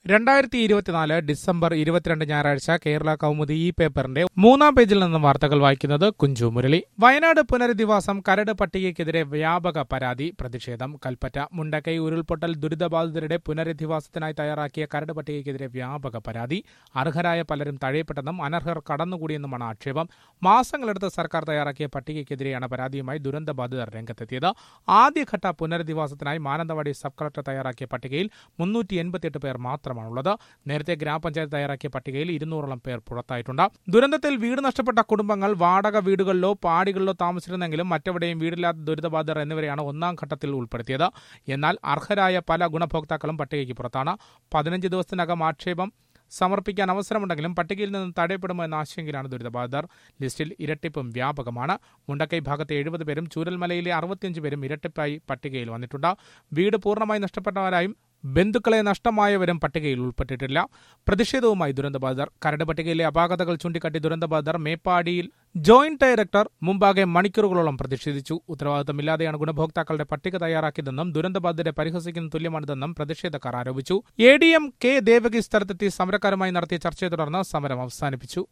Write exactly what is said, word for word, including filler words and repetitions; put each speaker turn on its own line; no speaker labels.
രണ്ടായിരത്തി ഇരുപത്തിനാല് ഡിസംബർ ഇരുപത്തിരണ്ട് ഞായറാഴ്ച കേരള കൗമുദി ഈ പേപ്പറിന്റെ മൂന്നാം പേജിൽ നിന്നും വാർത്തകൾ വായിക്കുന്നത് കുഞ്ചു മുരളി. വയനാട് പുനരധിവാസം കരട് പട്ടികയ്ക്കെതിരെ വ്യാപക പരാതി, പ്രതിഷേധം. കൽപ്പറ്റ മുണ്ടക്കൈ ഉരുൾപൊട്ടൽ ദുരിതബാധിതരുടെ പുനരധിവാസത്തിനായി തയ്യാറാക്കിയ കരട് പട്ടികയ്ക്കെതിരെ വ്യാപക പരാതി. അർഹരായ പലരും തഴയപ്പെട്ടെന്നും അനർഹർ കടന്നുകൂടിയെന്നുമാണ് ആക്ഷേപം. മാസങ്ങളെടുത്ത് സർക്കാർ തയ്യാറാക്കിയ പട്ടികയ്ക്കെതിരെയാണ് പരാതിയുമായി ദുരന്തബാധിതർ രംഗത്തെത്തിയത്. ആദ്യഘട്ട പുനരധിവാസത്തിനായി മാനന്തവാടി സബ് കളക്ടർ തയ്യാറാക്കിയ പട്ടികയിൽ മുന്നൂറ്റി എൺപത്തിയെട്ട് പേർ മാത്രം ുള്ളത്. നേരത്തെ ഗ്രാമപഞ്ചായത്ത് തയ്യാറാക്കിയ പട്ടികയിൽ ഇരുന്നൂറോളം പേർ പുറത്തായിട്ടുണ്ട്. ദുരന്തത്തിൽ വീട് നഷ്ടപ്പെട്ട കുടുംബങ്ങൾ വാടക വീടുകളിലോ പാടികളിലോ താമസിച്ചിരുന്നെങ്കിലും മറ്റെവിടെയും വീടില്ലാത്ത ദുരിതബാധിതർ എന്നിവരെയാണ് ഒന്നാം ഘട്ടത്തിൽ ഉൾപ്പെടുത്തിയത്. എന്നാൽ അർഹരായ പല ഗുണഭോക്താക്കളും പട്ടികയ്ക്ക് പുറത്താണ്. പതിനഞ്ച് ദിവസത്തിനകം ആക്ഷേപം സമർപ്പിക്കാൻ അവസരമുണ്ടെങ്കിലും പട്ടികയിൽ നിന്ന് തടയപ്പെടുമോ എന്ന ആശങ്കയിലാണ് ദുരിതബാധിതർ. ലിസ്റ്റിൽ ഇരട്ടിപ്പും വ്യാപകമാണ്. മുണ്ടക്കൈ ഭാഗത്തെ എഴുപത് പേരും ചൂരൽമലയിലെ അറുപത്തിയഞ്ച് പേരും ഇരട്ടിപ്പായി പട്ടികയിൽ വന്നിട്ടുണ്ട്. വീട് പൂർണ്ണമായി നഷ്ടപ്പെട്ടവരായും ബന്ധുക്കളെ നഷ്ടമായവരും പട്ടികയിൽ ഉൾപ്പെട്ടിട്ടില്ല. പ്രതിഷേധവുമായി ദുരന്തബാധിതർ. കരട് പട്ടികയിലെ അപാകതകൾ ചൂണ്ടിക്കാട്ടി ദുരന്തബാധിതർ മേപ്പാടിയിൽ ജോയിന്റ് ഡയറക്ടർ മുമ്പാകെ മണിക്കൂറുകളോളം പ്രതിഷേധിച്ചു. ഉത്തരവാദിത്തമില്ലാതെയാണ് ഗുണഭോക്താക്കളുടെ പട്ടിക തയ്യാറാക്കിയതെന്നും ദുരന്തബാധിതരെ പരിഹസിക്കുന്ന തുല്യമാണിതെന്നും പ്രതിഷേധക്കാർ ആരോപിച്ചു. A D M K Devaki സ്ഥലത്തെത്തി സമരക്കാരുമായി നടത്തിയ ചർച്ചയെ തുടർന്ന് സമരം അവസാനിപ്പിച്ചു.